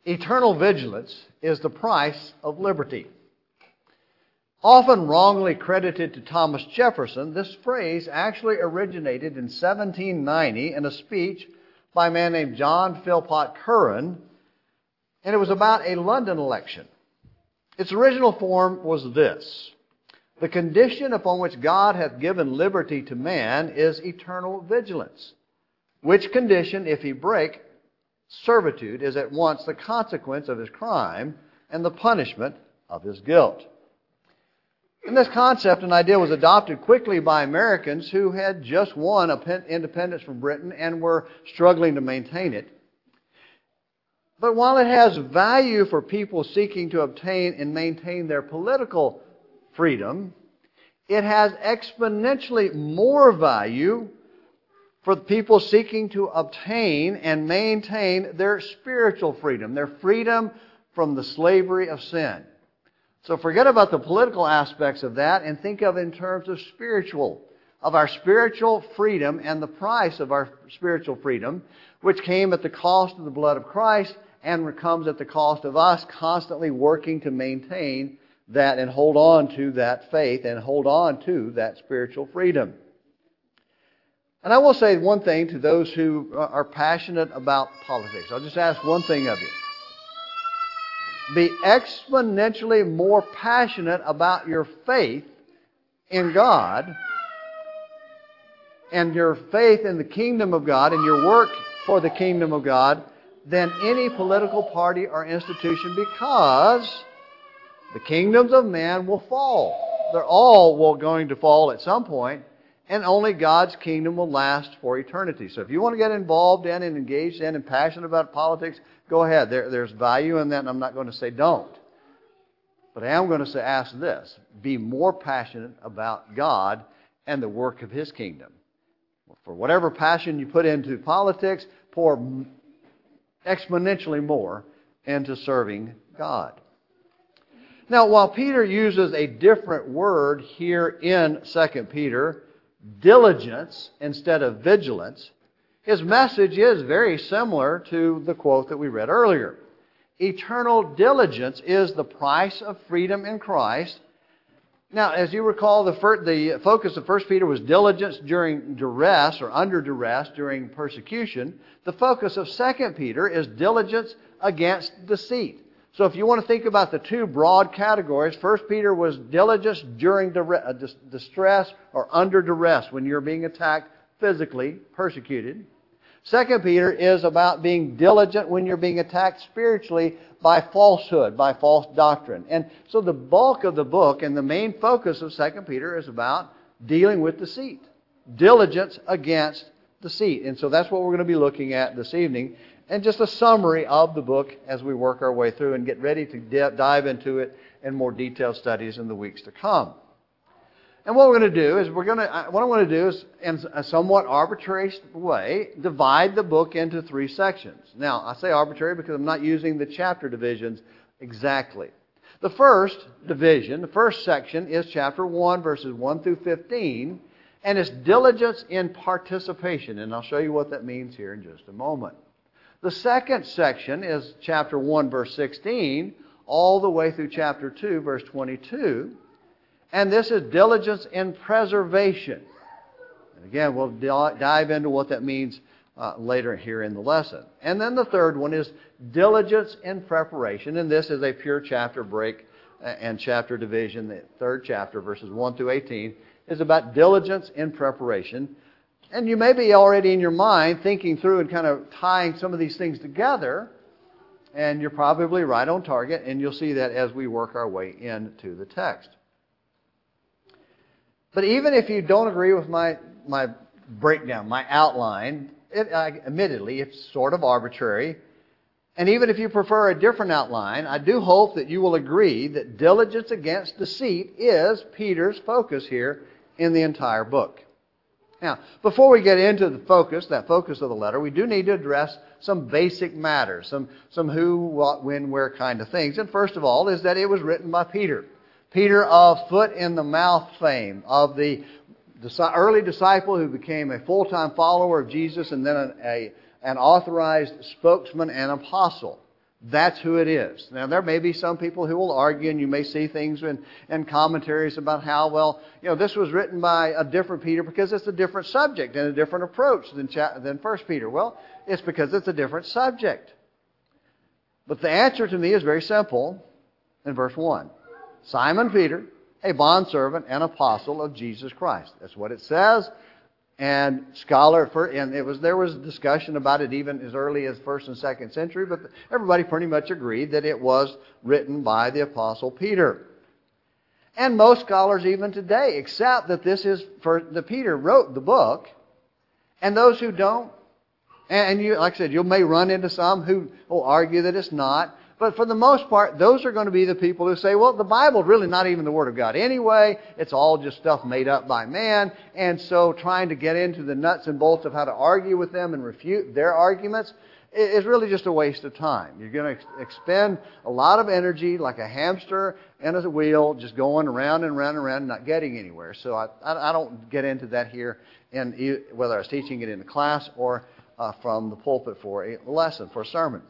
Eternal vigilance is the price of liberty. Often wrongly credited to Thomas Jefferson, this phrase actually originated in 1790 in a speech by a man named John Philpot Curran, and it was about a London election. Its original form was this: the condition upon which God hath given liberty to man is eternal vigilance, which condition, if he break, servitude is at once the consequence of his crime and the punishment of his guilt. And this concept and idea was adopted quickly by Americans who had just won independence from Britain and were struggling to maintain it. But while it has value for people seeking to obtain and maintain their political freedom, it has exponentially more value for the people seeking to obtain and maintain their spiritual freedom, their freedom from the slavery of sin. So forget about the political aspects of that and think of it in terms of our spiritual freedom and the price of our spiritual freedom, which came at the cost of the blood of Christ and comes at the cost of us constantly working to maintain that and hold on to that faith and hold on to that spiritual freedom. And I will say one thing to those who are passionate about politics. I'll just ask one thing of you. Be exponentially more passionate about your faith in God and your faith in the kingdom of God and your work for the kingdom of God than any political party or institution, because the kingdoms of man will fall. They're all going to fall at some point, and only God's kingdom will last for eternity. So if you want to get involved in and engaged in and passionate about politics, go ahead. There's value in that, and I'm not going to say don't. But I am going to say, ask this: be more passionate about God and the work of His kingdom. For whatever passion you put into politics, pour exponentially more into serving God. Now, while Peter uses a different word here in 2 Peter, diligence instead of vigilance, his message is very similar to the quote that we read earlier. Eternal diligence is the price of freedom in Christ. Now, as you recall, the focus of 1 Peter was diligence during duress or under duress during persecution. The focus of 2 Peter is diligence against deceit. So if you want to think about the two broad categories, 1 Peter was diligence during distress or under duress when you're being attacked physically, persecuted. 2 Peter is about being diligent when you're being attacked spiritually by falsehood, by false doctrine. And so the bulk of the book and the main focus of 2 Peter is about dealing with deceit. Diligence against deceit. And so that's what we're going to be looking at this evening. And just a summary of the book as we work our way through and get ready to dive into it in more detailed studies in the weeks to come. And what we're going to do is what I want to do is, in a somewhat arbitrary way, divide the book into 3 sections. Now, I say arbitrary because I'm not using the chapter divisions exactly. The first division, the first section, is chapter 1, verses 1 through 15, and it's diligence in participation. And I'll show you what that means here in just a moment. The second section is chapter 1, verse 16, all the way through chapter 2, verse 22. And this is diligence in preservation. And again, we'll dive into what that means later here in the lesson. And then the third one is diligence in preparation. And this is a pure chapter break and chapter division. The third chapter, verses 1 through 18, is about diligence in preparation. And you may be already in your mind thinking through and kind of tying some of these things together. And you're probably right on target. And you'll see that as we work our way into the text. But even if you don't agree with my breakdown, my outline, admittedly, it's sort of arbitrary. And even if you prefer a different outline, I do hope that you will agree that diligence against deceit is Peter's focus here in the entire book. Now, before we get into that focus of the letter, we do need to address some basic matters, some who, what, when, where kind of things. And first of all is that it was written by Peter. Peter of foot in the mouth fame, of the early disciple who became a full-time follower of Jesus and then an authorized spokesman and apostle. That's who it is. Now, there may be some people who will argue, and you may see things in commentaries about how, well, this was written by a different Peter because it's a different subject and a different approach than 1 Peter. Well, it's because it's a different subject. But the answer to me is very simple in verse 1. Simon Peter, a bondservant and apostle of Jesus Christ. That's what it says. And there was discussion about it even as early as 1st and 2nd century, but everybody pretty much agreed that it was written by the Apostle Peter. And most scholars even today accept that this is that Peter wrote the book, and those who don't, and you, like I said, you may run into some who will argue that it's not. But for the most part, those are going to be the people who say, well, the Bible's really not even the Word of God anyway. It's all just stuff made up by man. And so trying to get into the nuts and bolts of how to argue with them and refute their arguments is really just a waste of time. You're going to expend a lot of energy like a hamster in a wheel, just going around and around and around and not getting anywhere. So I don't get into that here, whether I was teaching it in a class or from the pulpit for a lesson, for a sermon.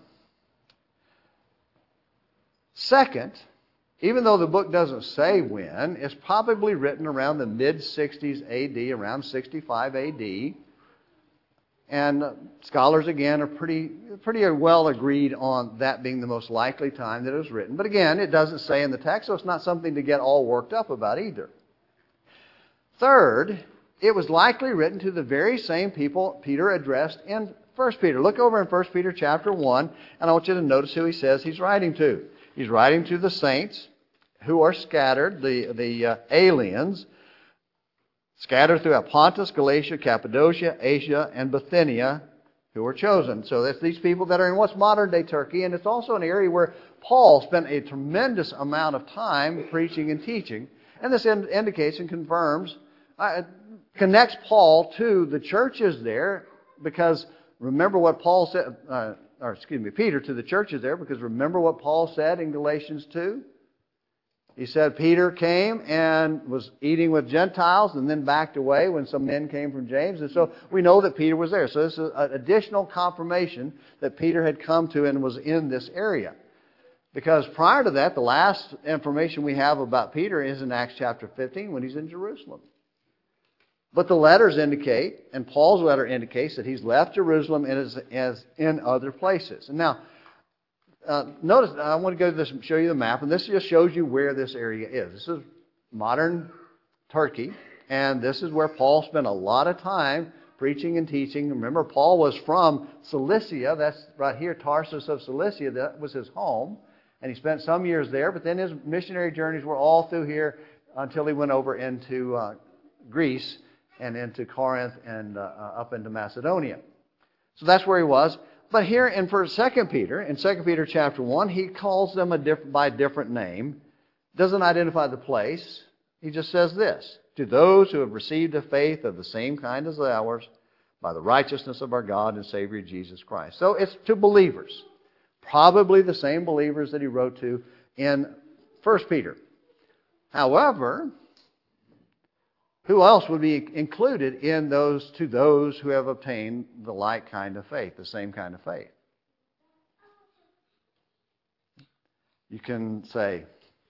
Second, even though the book doesn't say when, it's probably written around the mid-60s AD, around 65 AD. And scholars, again, are pretty well agreed on that being the most likely time that it was written. But again, it doesn't say in the text, so it's not something to get all worked up about either. Third, it was likely written to the very same people Peter addressed in 1 Peter. Look over in 1 Peter chapter 1, and I want you to notice who he says he's writing to. He's writing to the saints who are scattered, the aliens, scattered throughout Pontus, Galatia, Cappadocia, Asia, and Bithynia, who were chosen. So that's these people that are in what's modern-day Turkey, and it's also an area where Paul spent a tremendous amount of time preaching and teaching. And this indicates and confirms, connects Paul to the churches there, because remember what Paul said, Peter to the churches there, because remember what Paul said in Galatians 2? He said Peter came and was eating with Gentiles and then backed away when some men came from James. And so we know that Peter was there. So this is an additional confirmation that Peter had come to and was in this area. Because prior to that, the last information we have about Peter is in Acts chapter 15 when he's in Jerusalem. But the letters indicate, and Paul's letter indicates, that he's left Jerusalem as in other places. And now, notice, I want to go to this and show you the map, and this just shows you where this area is. This is modern Turkey, and this is where Paul spent a lot of time preaching and teaching. Remember, Paul was from Cilicia. That's right here, Tarsus of Cilicia. That was his home, and he spent some years there, but then his missionary journeys were all through here until he went over into Greece and into Corinth and up into Macedonia. So that's where he was. But here in 2 Peter, in 2 Peter chapter 1, he calls them by a different name. Doesn't identify the place. He just says this: to those who have received a faith of the same kind as ours, by the righteousness of our God and Savior Jesus Christ. So it's to believers. Probably the same believers that he wrote to in 1 Peter. However, who else would be included in those who have obtained the like kind of faith, the same kind of faith? You can say,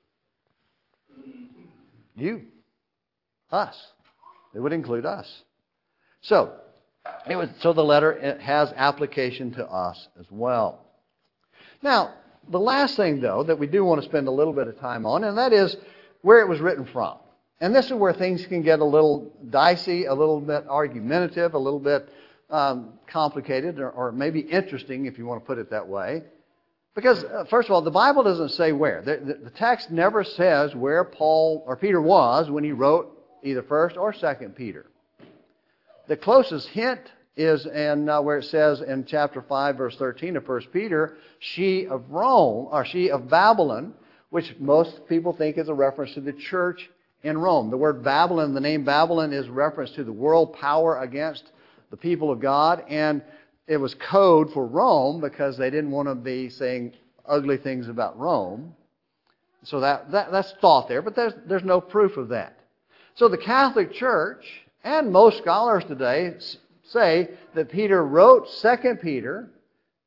you, us. It would include us. So the letter has application to us as well. Now, the last thing, though, that we do want to spend a little bit of time on, and that is where it was written from. And this is where things can get a little dicey, a little bit argumentative, a little bit complicated, or maybe interesting, if you want to put it that way. Because, first of all, the Bible doesn't say where. The text never says where Paul or Peter was when he wrote either 1st or 2nd Peter. The closest hint is in where it says in chapter 5, verse 13 of 1 Peter, she of Rome, or she of Babylon, which most people think is a reference to the church in Rome. The word Babylon, the name Babylon, is reference to the world power against the people of God, and it was code for Rome because they didn't want to be saying ugly things about Rome. So that's thought there, but there's no proof of that. So the Catholic Church and most scholars today say that Peter wrote 2 Peter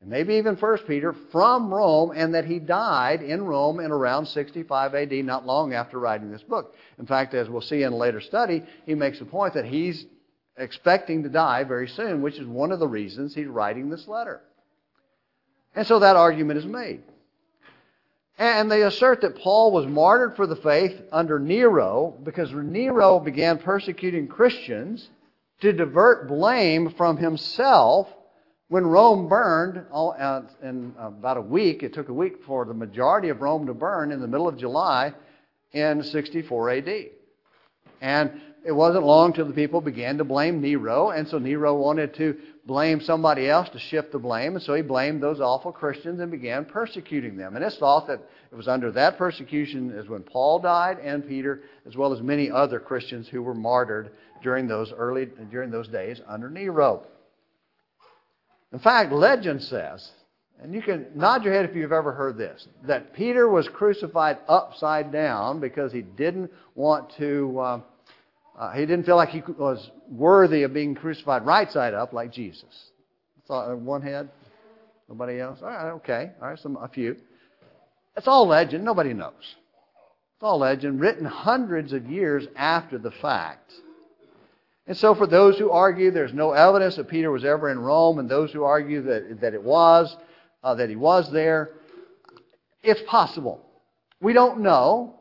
and maybe even 1 Peter, from Rome, and that he died in Rome in around 65 AD, not long after writing this book. In fact, as we'll see in a later study, he makes the point that he's expecting to die very soon, which is one of the reasons he's writing this letter. And so that argument is made. And they assert that Paul was martyred for the faith under Nero because Nero began persecuting Christians to divert blame from himself when Rome burned in about a week. It took a week for the majority of Rome to burn in the middle of July in 64 AD. And it wasn't long till the people began to blame Nero, and so Nero wanted to blame somebody else to shift the blame, and so he blamed those awful Christians and began persecuting them. And it's thought that it was under that persecution is when Paul died and Peter, as well as many other Christians who were martyred during those days under Nero. In fact, legend says, and you can nod your head if you've ever heard this, that Peter was crucified upside down because he didn't want to. He didn't feel like he was worthy of being crucified right side up like Jesus. So, one head? Nobody else? All right, okay. All right, a few. It's all legend. Nobody knows. It's all legend, written hundreds of years after the fact. And so for those who argue there's no evidence that Peter was ever in Rome, and those who argue that he was there, it's possible. We don't know.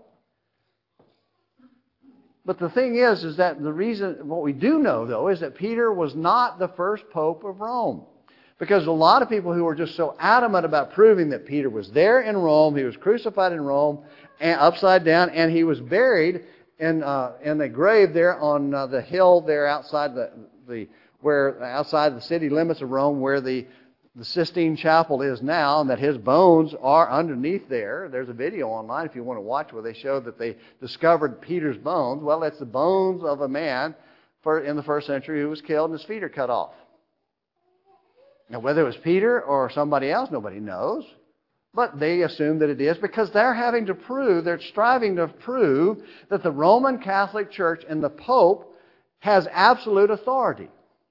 But the thing is that what we do know, though, is that Peter was not the first pope of Rome. Because a lot of people who were just so adamant about proving that Peter was there in Rome, he was crucified in Rome, and upside down, and he was buried in a grave there on the hill there outside outside the city limits of Rome, where the Sistine Chapel is now, and that his bones are underneath there. There's a video online if you want to watch where they show that they discovered Peter's bones. Well, it's the bones of a man in the first century who was killed and his feet are cut off. Now, whether it was Peter or somebody else, nobody knows. But they assume that it is because they're striving to prove that the Roman Catholic Church and the Pope has absolute authority.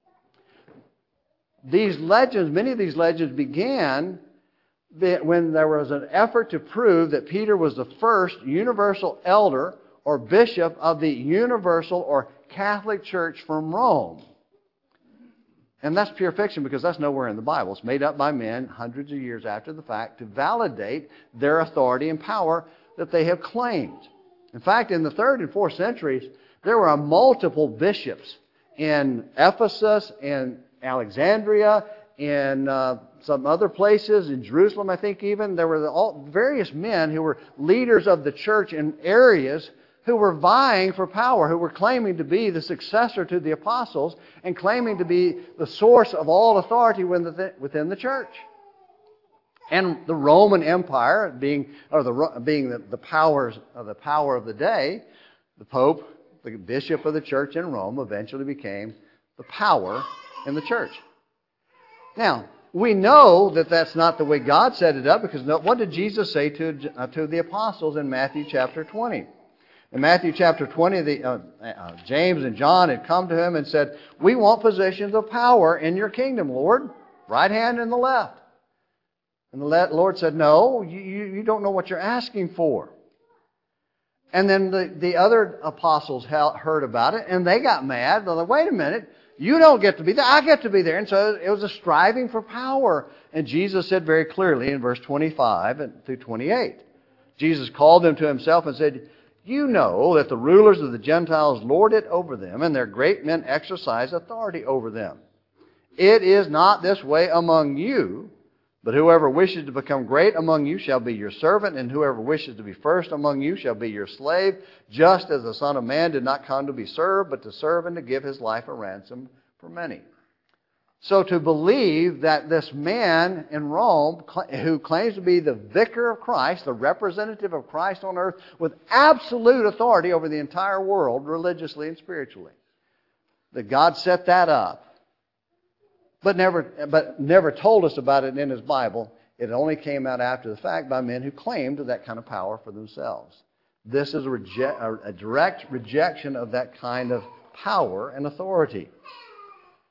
Many of these legends began when there was an effort to prove that Peter was the first universal elder or bishop of the universal or Catholic Church from Rome. And that's pure fiction because that's nowhere in the Bible. It's made up by men hundreds of years after the fact to validate their authority and power that they have claimed. In fact, in the 3rd and 4th centuries, there were multiple bishops in Ephesus and Alexandria, and some other places, in Jerusalem, I think even. There were various men who were leaders of the church in areas who were vying for power, who were claiming to be the successor to the apostles and claiming to be the source of all authority within the church. And the Roman Empire, being the power of the day, the Pope, the bishop of the church in Rome, eventually became the power in the church. Now, we know that that's not the way God set it up, because what did Jesus say to the apostles in Matthew chapter 20? In Matthew chapter 20, James and John had come to him and said, "We want positions of power in your kingdom, Lord, right hand and the left." And the Lord said, "No, you don't know what you're asking for." And then the other apostles heard about it, and they got mad. They're like, "Wait a minute. You don't get to be there. I get to be there." And so it was a striving for power. And Jesus said very clearly in verse 25 through 28, Jesus called them to himself and said, "You know that the rulers of the Gentiles lord it over them, and their great men exercise authority over them. It is not this way among you, but whoever wishes to become great among you shall be your servant, and whoever wishes to be first among you shall be your slave, just as the Son of Man did not come to be served, but to serve and to give his life a ransom for many." So to believe that this man in Rome, who claims to be the vicar of Christ, the representative of Christ on earth, with absolute authority over the entire world, religiously and spiritually, that God set that up, but never told us about it in His Bible. It only came out after the fact by men who claimed that kind of power for themselves. This is a direct rejection of that kind of power and authority.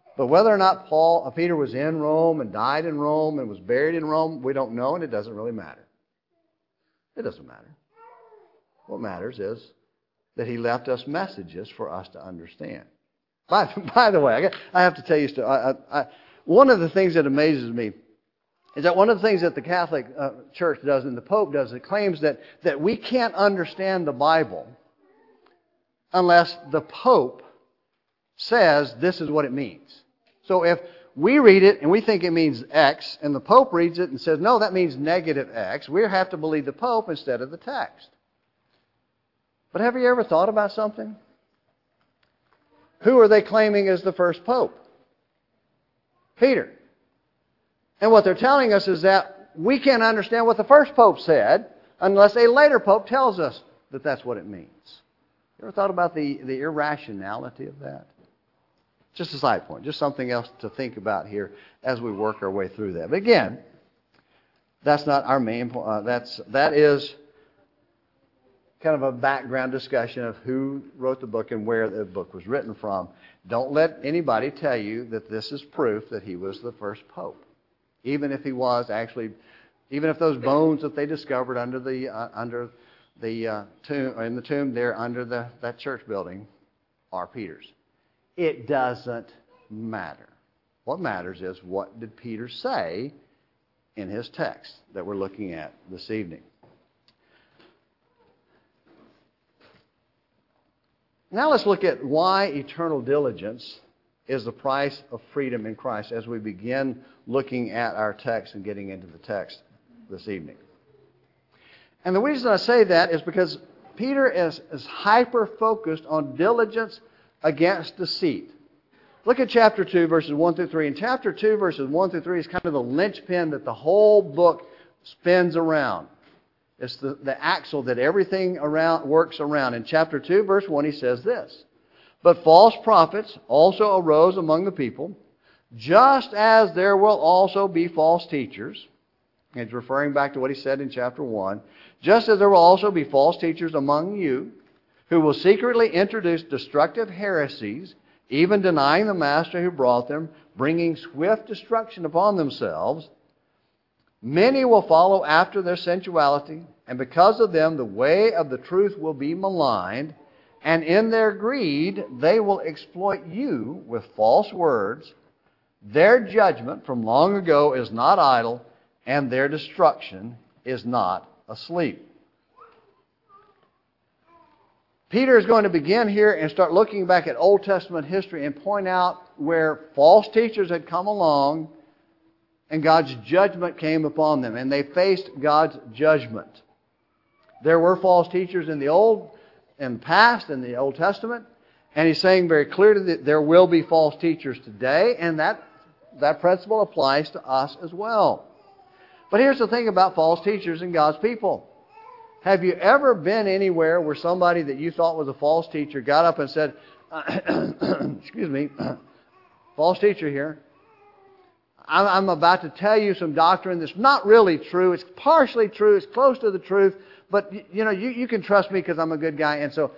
But whether or not Peter was in Rome and died in Rome and was buried in Rome, we don't know, and it doesn't really matter. It doesn't matter. What matters is that he left us messages for us to understand. By the way, I have to tell you, one of the things that amazes me is that one of the things that the Catholic Church does and the Pope does, it claims that we can't understand the Bible unless the Pope says this is what it means. So if we read it and we think it means X, and the Pope reads it and says, no, that means negative X, we have to believe the Pope instead of the text. But have you ever thought about something? Who are they claiming is the first Pope? Peter. And what they're telling us is that we can't understand what the first Pope said unless a later Pope tells us that that's what it means. You ever thought about the irrationality of that? Just a side point, just something else to think about here as we work our way through that. But again, that's not our main point. That is kind of a background discussion of who wrote the book and where the book was written from. Don't let anybody tell you that this is proof that he was the first Pope. Even if he was actually, even if those bones that they discovered under the tomb, or in the tomb there under that church building are Peter's. It doesn't matter. What matters is, what did Peter say in his text that we're looking at this evening? Now let's look at why eternal diligence is the price of freedom in Christ as we begin looking at our text and getting into the text this evening. And the reason I say that is because Peter is hyper-focused on diligence against deceit. Look at chapter 2, verses 1 through 3. And chapter 2, verses 1 through 3 is kind of the linchpin that the whole book spins around. It's the axle that everything works around. In chapter 2, verse 1, he says this: "But false prophets also arose among the people, just as there will also be false teachers." And he's referring back to what he said in chapter 1. "Just as there will also be false teachers among you, who will secretly introduce destructive heresies, even denying the master who brought them, bringing swift destruction upon themselves. Many will follow after their sensuality, and because of them the way of the truth will be maligned, and in their greed they will exploit you with false words. Their judgment from long ago is not idle, and their destruction is not asleep." Peter is going to begin here and start looking back at Old Testament history and point out where false teachers had come along and God's judgment came upon them, and they faced God's judgment. There were false teachers in the past, in the Old Testament, and he's saying very clearly that there will be false teachers today, and that principle applies to us as well. But here's the thing about false teachers and God's people. Have you ever been anywhere where somebody that you thought was a false teacher got up and said, excuse me, false teacher here, I'm about to tell you some doctrine that's not really true. It's partially true. It's close to the truth. But, you can trust me because I'm a good guy. And so,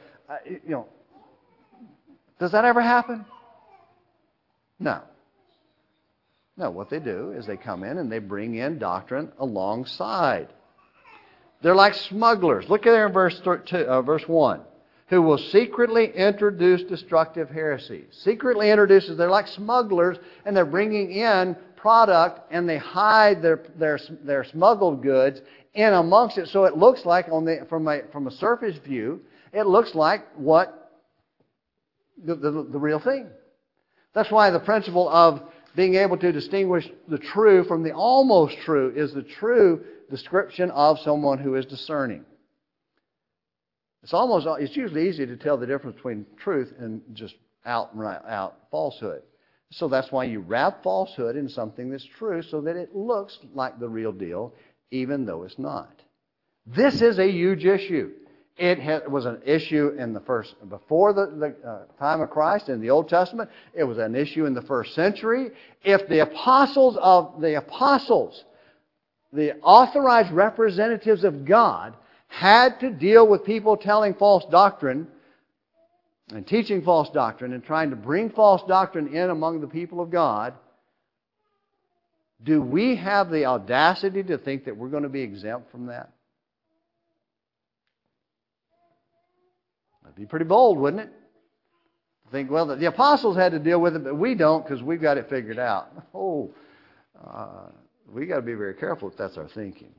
does that ever happen? No. No, what they do is they come in and they bring in doctrine alongside. They're like smugglers. Look at there in verse 1. Who will secretly introduce destructive heresies. Secretly introduces, they're like smugglers, and they're bringing in product, and they hide their smuggled goods in amongst it, so it looks like, from a surface view, it looks like what the real thing. That's why the principle of being able to distinguish the true from the almost true is the true description of someone who is discerning. It's usually easy to tell the difference between truth and just out falsehood. So that's why you wrap falsehood in something that's true so that it looks like the real deal, even though it's not. This is a huge issue. It was an issue before the time of Christ in the Old Testament. It was an issue in the first century. If the apostles, the authorized representatives of God, had to deal with people telling false doctrine, and teaching false doctrine and trying to bring false doctrine in among the people of God, do we have the audacity to think that we're going to be exempt from that? That'd be pretty bold, wouldn't it? Think, well, the apostles had to deal with it, but we don't because we've got it figured out. We got to be very careful if that's our thinking.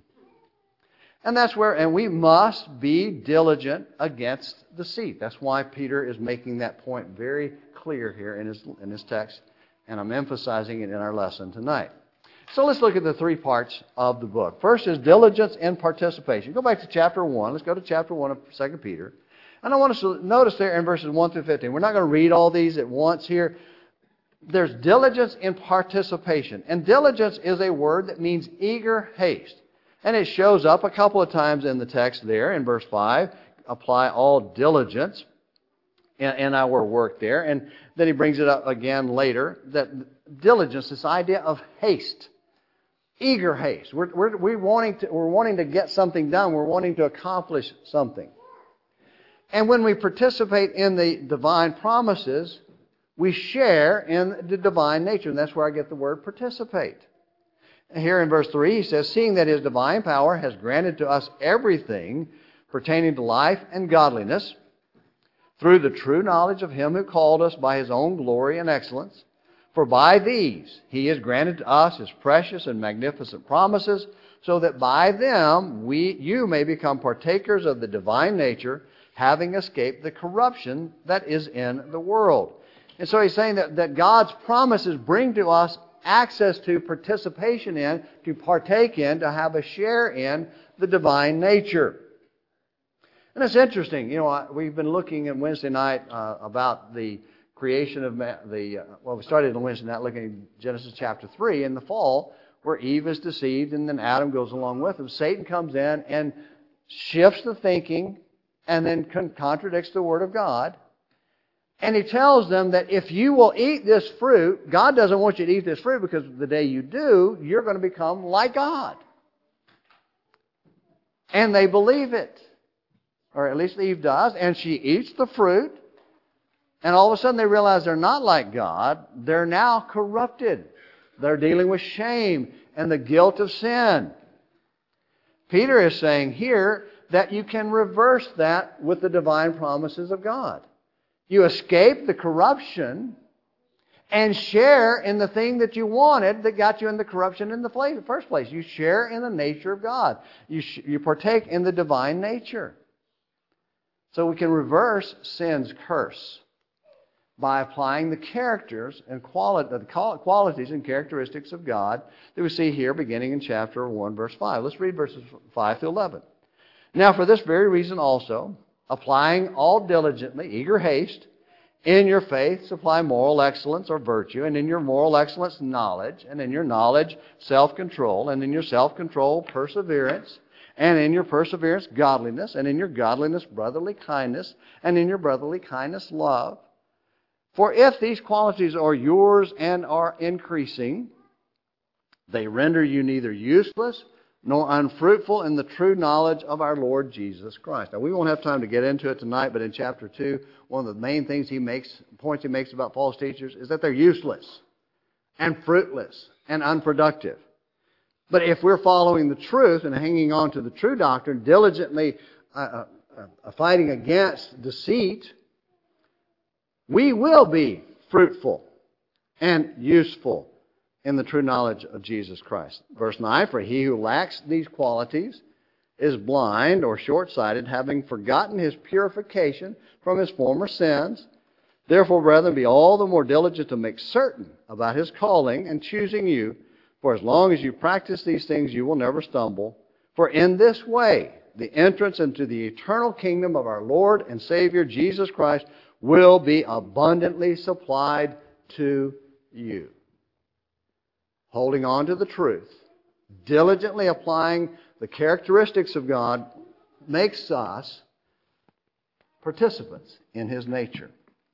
And we must be diligent against deceit. That's why Peter is making that point very clear here in his text, and I'm emphasizing it in our lesson tonight. So let's look at the three parts of the book. First is diligence and participation. Go back to chapter 1. Let's go to chapter 1 of 2 Peter. And I want us to notice there in verses 1 through 15. We're not going to read all these at once here. There's diligence and participation. And diligence is a word that means eager haste. And it shows up a couple of times in the text there in verse 5. Apply all diligence in our work there. And then he brings it up again later. That diligence, this idea of haste. Eager haste. We're wanting to get something done. We're wanting to accomplish something. And when we participate in the divine promises, we share in the divine nature. And that's where I get the word participate. Here in verse 3, he says, seeing that His divine power has granted to us everything pertaining to life and godliness through the true knowledge of Him who called us by His own glory and excellence. For by these He has granted to us His precious and magnificent promises, so that by them you may become partakers of the divine nature, having escaped the corruption that is in the world. And so he's saying that God's promises bring to us access to, participation in, to partake in, to have a share in the divine nature. And it's interesting, we've been looking at Wednesday night about the creation of man. We started on Wednesday night looking at Genesis chapter 3 in the fall, where Eve is deceived and then Adam goes along with him. Satan comes in and shifts the thinking and then contradicts the Word of God. And he tells them that if you will eat this fruit, God doesn't want you to eat this fruit because the day you do, you're going to become like God. And they believe it. Or at least Eve does. And she eats the fruit. And all of a sudden they realize they're not like God. They're now corrupted. They're dealing with shame and the guilt of sin. Peter is saying here that you can reverse that with the divine promises of God. You escape the corruption and share in the thing that you wanted that got you in the corruption in the first place. You share in the nature of God. You partake in the divine nature. So we can reverse sin's curse by applying the characters and qualities and characteristics of God that we see here beginning in chapter 1, verse 5. Let's read verses 5 through 11. Now, for this very reason also, applying all diligently, eager haste, in your faith supply moral excellence or virtue, and in your moral excellence knowledge, and in your knowledge self-control, and in your self-control perseverance, and in your perseverance godliness, and in your godliness brotherly kindness, and in your brotherly kindness love. For if these qualities are yours and are increasing, they render you neither useless nor unfruitful in the true knowledge of our Lord Jesus Christ. Now, we won't have time to get into it tonight, but in chapter 2, one of the main points he makes about false teachers is that they're useless and fruitless and unproductive. But if we're following the truth and hanging on to the true doctrine, diligently fighting against deceit, we will be fruitful and useful in the true knowledge of Jesus Christ. Verse 9, for he who lacks these qualities is blind or short-sighted, having forgotten his purification from his former sins. Therefore, brethren, be all the more diligent to make certain about his calling and choosing you. For as long as you practice these things, you will never stumble. For in this way, the entrance into the eternal kingdom of our Lord and Savior Jesus Christ will be abundantly supplied to you. Holding on to the truth, diligently applying the characteristics of God, makes us participants in His nature.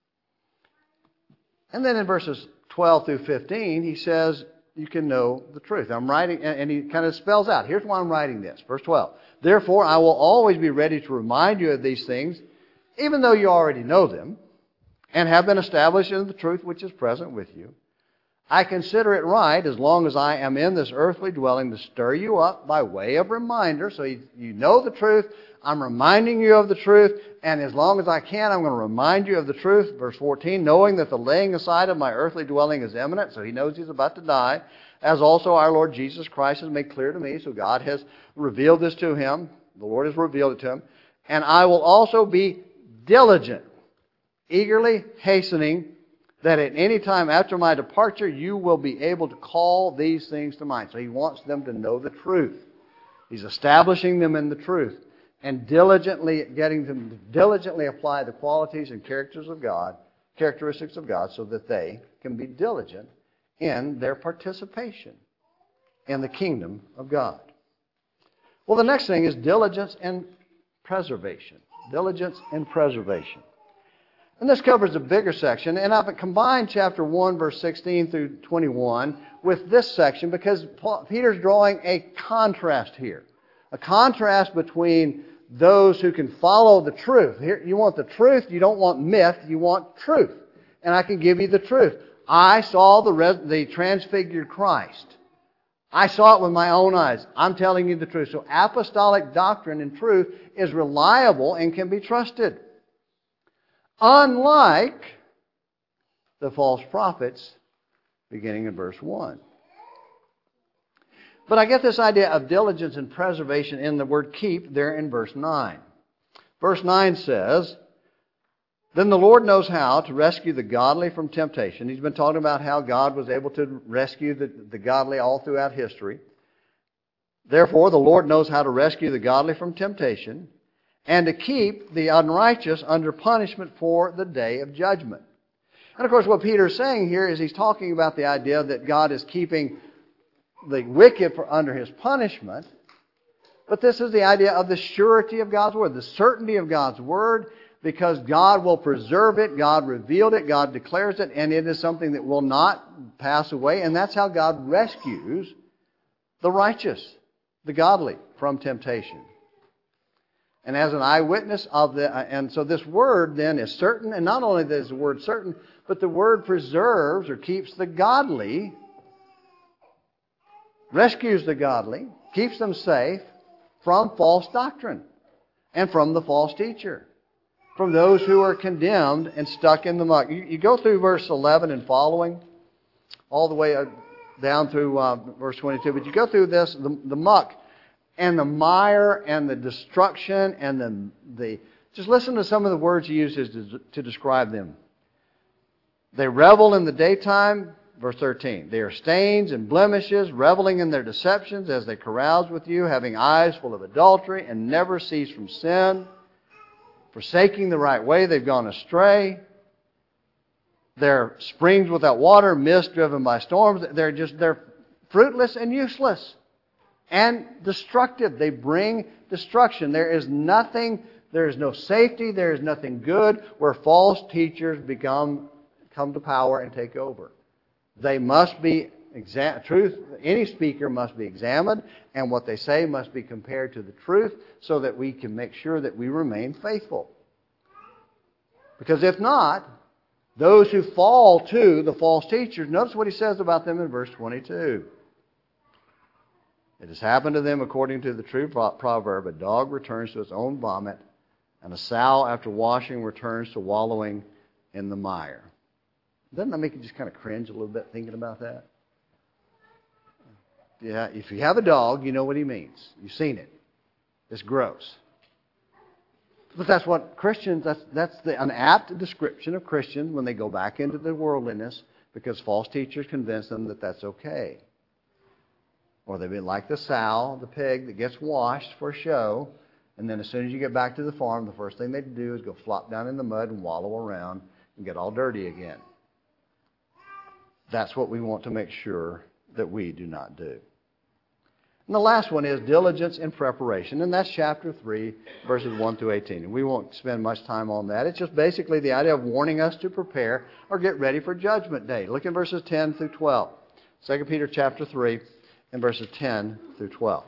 And then in verses 12 through 15, he says, you can know the truth. I'm writing, and he kind of spells out, here's why I'm writing this. Verse 12, therefore I will always be ready to remind you of these things, even though you already know them, and have been established in the truth which is present with you, I consider it right, as long as I am in this earthly dwelling, to stir you up by way of reminder. So you know the truth. I'm reminding you of the truth. And as long as I can, I'm going to remind you of the truth. Verse 14, knowing that the laying aside of my earthly dwelling is imminent. So he knows he's about to die. As also our Lord Jesus Christ has made clear to me. So God has revealed this to him. The Lord has revealed it to him. And I will also be diligent, eagerly hastening, that at any time after my departure, you will be able to call these things to mind. So he wants them to know the truth. He's establishing them in the truth and diligently getting them to diligently apply the qualities and characteristics of God, so that they can be diligent in their participation in the kingdom of God. Well, the next thing is diligence and preservation. Diligence and preservation. And this covers a bigger section, and I've combined chapter 1, verse 16 through 21 with this section because Peter's drawing a contrast here. A contrast between those who can follow the truth. Here, you want the truth, you don't want myth, you want truth. And I can give you the truth. I saw the transfigured Christ. I saw it with my own eyes. I'm telling you the truth. So apostolic doctrine and truth is reliable and can be trusted. Unlike the false prophets, beginning in verse 1. But I get this idea of diligence and preservation in the word keep there in verse 9. Verse 9 says, then the Lord knows how to rescue the godly from temptation. He's been talking about how God was able to rescue the godly all throughout history. Therefore, the Lord knows how to rescue the godly from temptation, and to keep the unrighteous under punishment for the day of judgment. And of course, what Peter's saying here is he's talking about the idea that God is keeping the wicked under his punishment. But this is the idea of the surety of God's Word, the certainty of God's Word, because God will preserve it, God revealed it, God declares it, and it is something that will not pass away. And that's how God rescues the righteous, the godly, from temptation. And as an eyewitness of and so this word then is certain, and not only is the word certain, but the word preserves or keeps the godly, rescues the godly, keeps them safe from false doctrine and from the false teacher, from those who are condemned and stuck in the muck. You go through verse 11 and following, all the way down through verse 22, but you go through this, the muck, and the mire and the destruction and the just listen to some of the words he uses to describe them. They revel in the daytime, verse 13. They are stains and blemishes, reveling in their deceptions as they carouse with you, having eyes full of adultery and never cease from sin. Forsaking the right way, they've gone astray. They're springs without water, mist driven by storms. They're fruitless and useless. And destructive. They bring destruction. There is no safety, there is nothing good where false teachers come to power and take over. They must be any speaker must be examined, and what they say must be compared to the truth so that we can make sure that we remain faithful. Because if not, those who fall to the false teachers, notice what he says about them in verse 22. It has happened to them according to the true proverb, a dog returns to its own vomit, and a sow after washing returns to wallowing in the mire. Doesn't that make you just kind of cringe a little bit thinking about that? Yeah, if you have a dog, you know what he means. You've seen it. It's gross. But that's what Christians, that's an apt description of Christians when they go back into the worldliness because false teachers convince them that that's okay. Or they've been like the sow, the pig that gets washed for show, and then as soon as you get back to the farm, the first thing they do is go flop down in the mud and wallow around and get all dirty again. That's what we want to make sure that we do not do. And the last one is diligence in preparation, and that's chapter 3, verses 1 through 18. And we won't spend much time on that. It's just basically the idea of warning us to prepare or get ready for Judgment Day. Look at verses 10 through 12. 2 Peter chapter 3 and verses 10 through 12.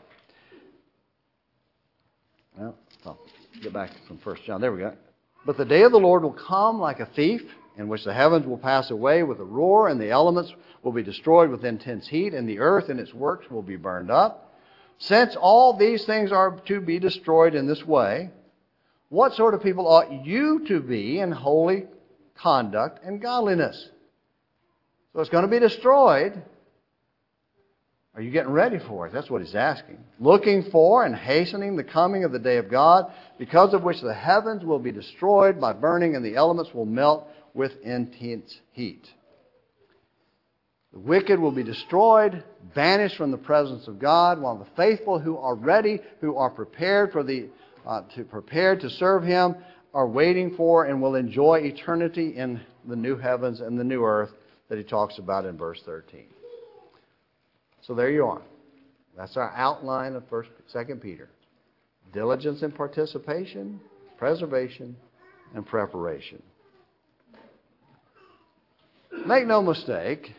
Well, I'll get back from 1 John. There we go. But the day of the Lord will come like a thief, in which the heavens will pass away with a roar, and the elements will be destroyed with intense heat, and the earth and its works will be burned up. Since all these things are to be destroyed in this way, what sort of people ought you to be in holy conduct and godliness? So it's going to be destroyed. Are you getting ready for it? That's what he's asking. Looking for and hastening the coming of the day of God, because of which the heavens will be destroyed by burning, and the elements will melt with intense heat. The wicked will be destroyed, banished from the presence of God, while the faithful who are ready, who are prepared to serve Him, are waiting for and will enjoy eternity in the new heavens and the new earth that he talks about in verse 13. So there you are. That's our outline of 2 Peter. Diligence in participation, preservation, and preparation. Make no mistake,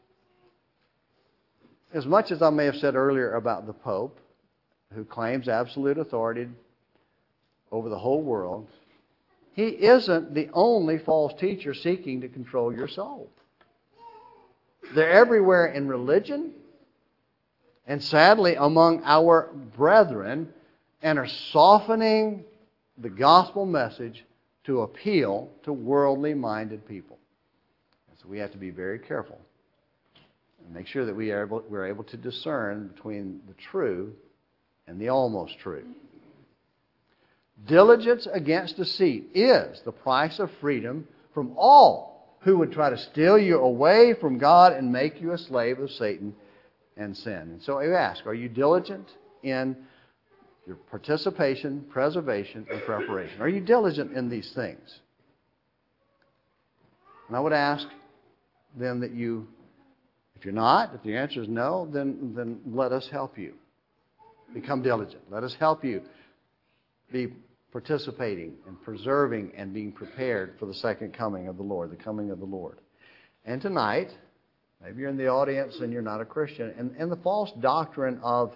as much as I may have said earlier about the Pope, who claims absolute authority over the whole world, he isn't the only false teacher seeking to control your soul. They're everywhere in religion, and sadly among our brethren, and are softening the gospel message to appeal to worldly minded people. And so we have to be very careful and make sure that we're able to discern between the true and the almost true. Diligence against deceit is the price of freedom from all who would try to steal you away from God and make you a slave of Satan and sin. And so I ask, are you diligent in your participation, preservation, and preparation? Are you diligent in these things? And I would ask then that you, if you're not, if the answer is no, then let us help you. Become diligent. Let us help you be participating and preserving and being prepared for the second coming of the Lord, the coming of the Lord. And tonight, maybe you're in the audience and you're not a Christian, and the false doctrine of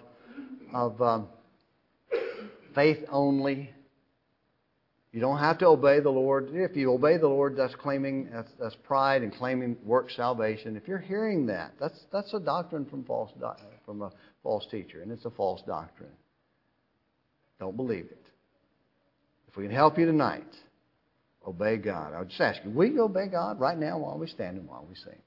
faith only. You don't have to obey the Lord. If you obey the Lord, that's that's pride and claiming work salvation. If you're hearing that, that's a doctrine from a false teacher, and it's a false doctrine. Don't believe it. If we can help you tonight, obey God. I would just ask you, will you obey God right now while we stand and while we sing?